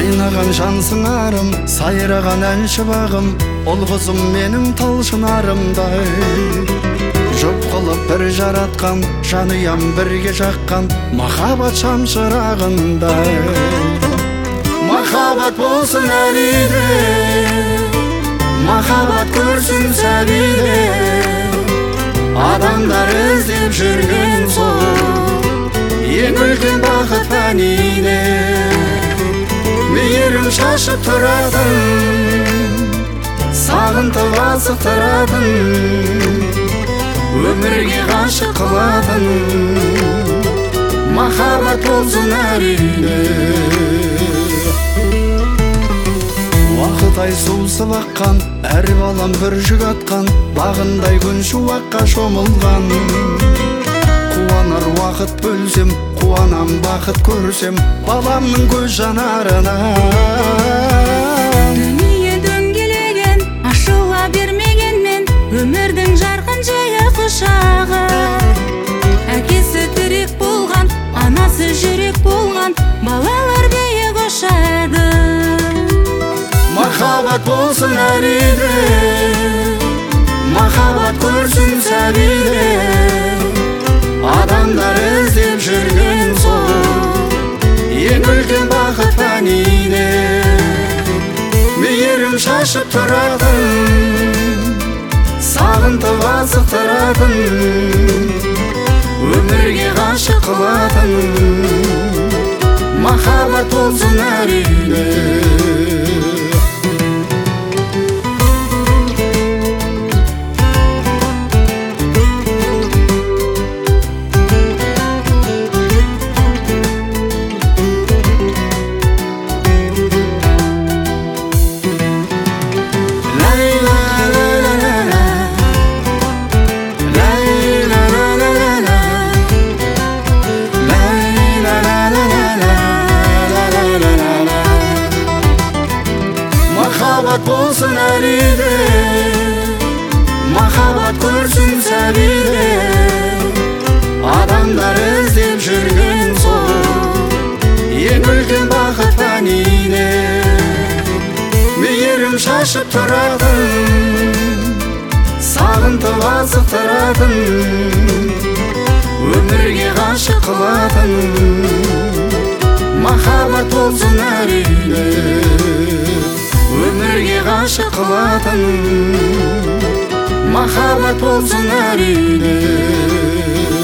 Қайнаған жан сыңарым, сайраған әнші бағым, ол қызым менің талшынарымдай. Жұп қылып бір жаратқан, жаныям бірге жаққан, махаббат шамшырағындай. Махаббат болсын әлиде, махаббат көрсін сәбиде, адамдар іздеп жүрген сол ең үлкен бақыт фәниде. Мейірім шашып тұратын, сағынтып асықтыратын, өмірге ғашық қылатын, махаббат болсын әрине. Уақыт ай сусып аққан, әр балам бір жүк атқан, бағындай күн шуаққа шомылған. Қуанар уақыт бөлсем, қуанам бақыт көрсем, баламның көз жанарына. Дүние дөңгелеген, ашыла бермегенмен, өмірдің жарқын жайы құшағы. Әкесі тірек болған, анасы жүрек болған, балалар биік ұшады. Махаббат болсын әриде, махаббат көрсін сәбиде, адамдар іздеп жүрген сол ең үлкен бақыт фәниде. Мейірім шашып тұратын, сағынтып асықтыратын, өмірге ғашық қылатын, махаббат болсын әрине. Махаббат болсын әлиде, махаббат көрсін сәбиде, адамдар іздеп жүрген сол ең үлкен бақыт фәниде. Мейірім шашып тұратын, сағынтып асықтыратын, өмірге ғашық қылатын, махаббат болсын әрине. Өмірге ғашық қылатын, махаббат болсын әрине.